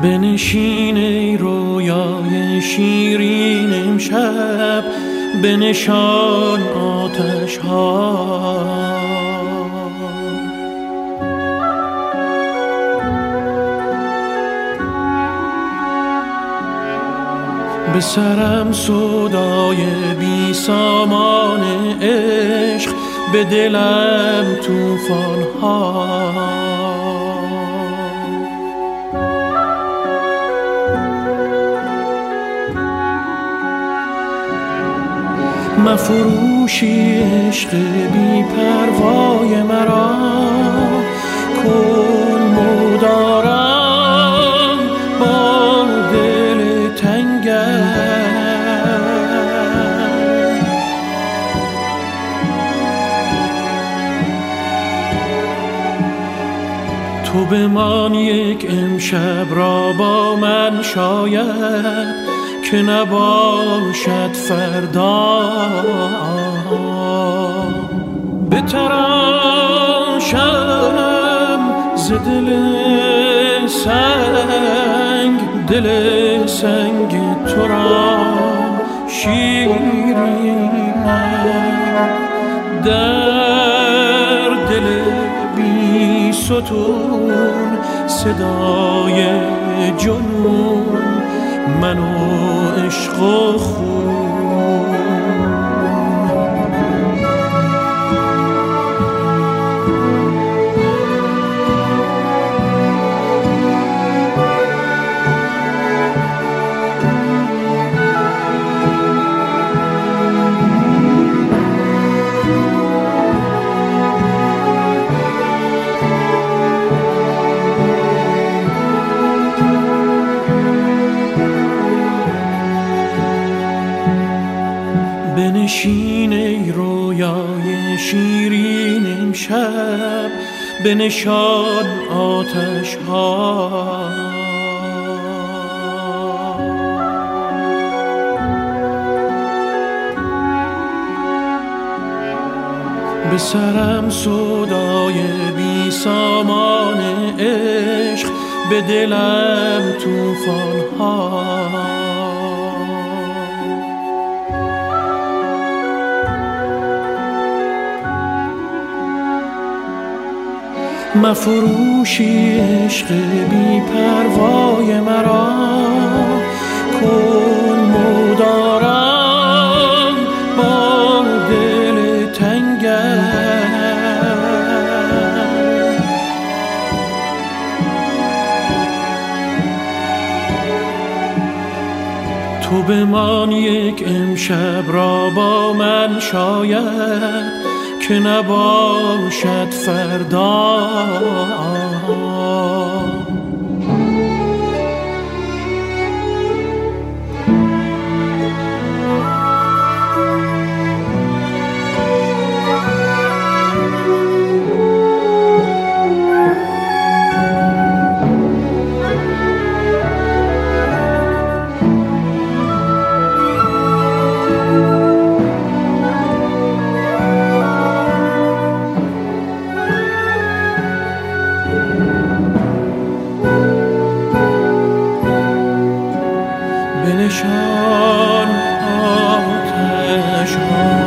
بنشین ای رویای شیرین امشب، بنشان آتش ها. به سرم سودای بی سامان عشق، به دلم طوفان ها. مفروشی عشق بی پروای مرا، کن مدارم با دل تنگم. تو بمان یک امشب را با من شاید، که نباشد فردا. بتراشم ز دل سنگ، دل سنگ تو را شیرینم. در دل بی ستون صدای جنون، من و عشق و خون. بنشین ای رویای شیرین امشب، بنشان آتش ها. به سرم سودای بی سامان عشق، به دلم طوفان ها. مفروشی عشق بی پروای مرا، کن مدارم با دل تنگم. تو بمان یک امشب را با من شاید، که نباشد فردا. بنشان آتش ها.